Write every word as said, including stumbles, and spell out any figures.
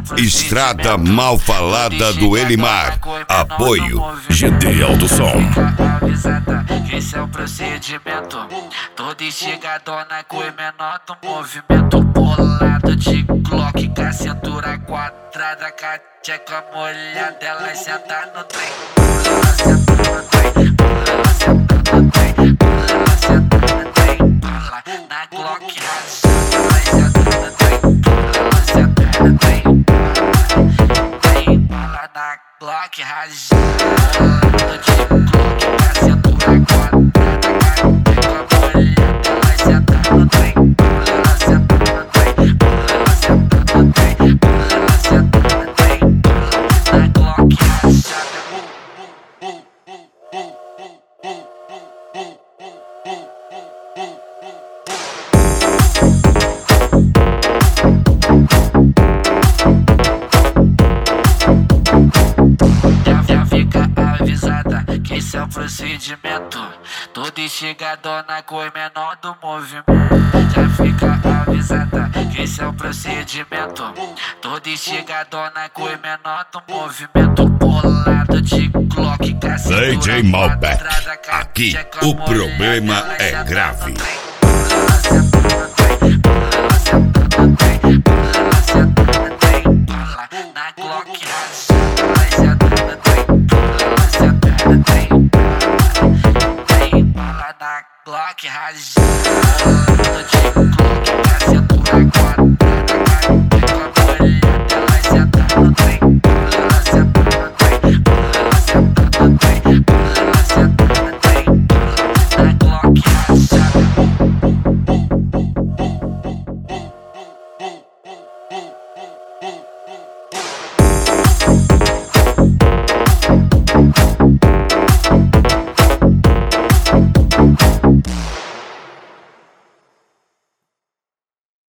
Estrada Mal Falada do Elimar. Apoio G D Alto Som. Avisada, esse é o procedimento. Todo instigadona com o menor do movimento. Bolado de Glock com a cintura quadrada, com a tcheca molhada, ela senta no trem. Ela senta no trem, ela senta no trem, ela senta no trem. Pula na Glock rachada, ela senta no trem, ela senta no trem. Pula na Glock rachada, bolado de Glock com a cintura quadrada, com a tcheca molhada, ela senta no trem. Ela senta no trem, ela senta no trem, ela senta no trem. Na Glock rachada. Já fica avisada que esse é o procedimento. Toda instigadona com o menor do movimento. Já fica avisada que esse é o procedimento. Toda instigadona com o menor do movimento. Bolado de Glock com a cintura D J Malbec. quadrada, com a Aqui tcheca o molhada, problema ela é senta no grave. trem.